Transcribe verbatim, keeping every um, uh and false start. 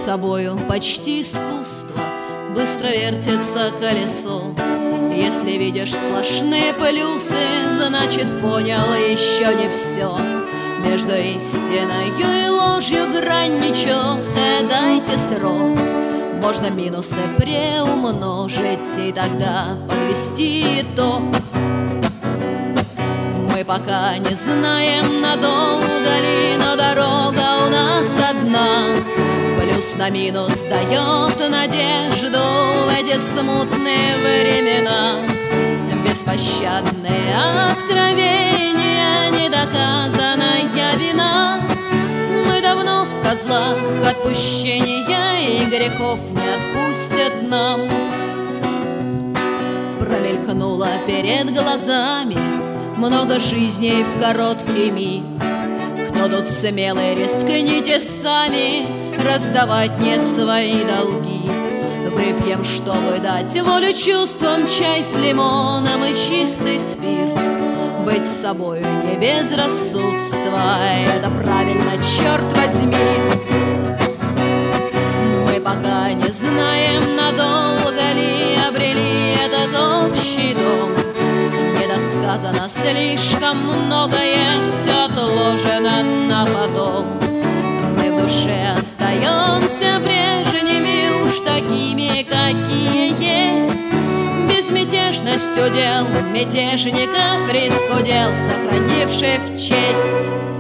собою почти искусство, быстро вертится колесо. Если видишь сплошные плюсы, значит понял еще не все. Между истиною и ложью грань нечеткая, дайте срок. Можно минусы преумножить и тогда подвести итог. Мы пока не знаем, надолго ли, но дорога у нас одна. Плюс на минус дает надежду в эти смутные времена. Беспощадные откровения, недоказанная вина. Мы давно в козлах отпущения, и грехов не отпустят нам. Промелькнуло перед глазами много жизней в короткий миг. Кто тут смелый, рискните сами раздавать не свои долги. Выпьем, чтобы дать волю чувствам, чай с лимоном и чистый спирт. Быть собой не безрассудство, это правильно, черт возьми. Мы пока не знаем, надолго ли обрели этот общий дом. Недосказано слишком многое, все отложено на потом. Мы в душе остаемся прежними, уж такими, какие есть. Безмятежность удел мятежников, риск удел сохранивших честь.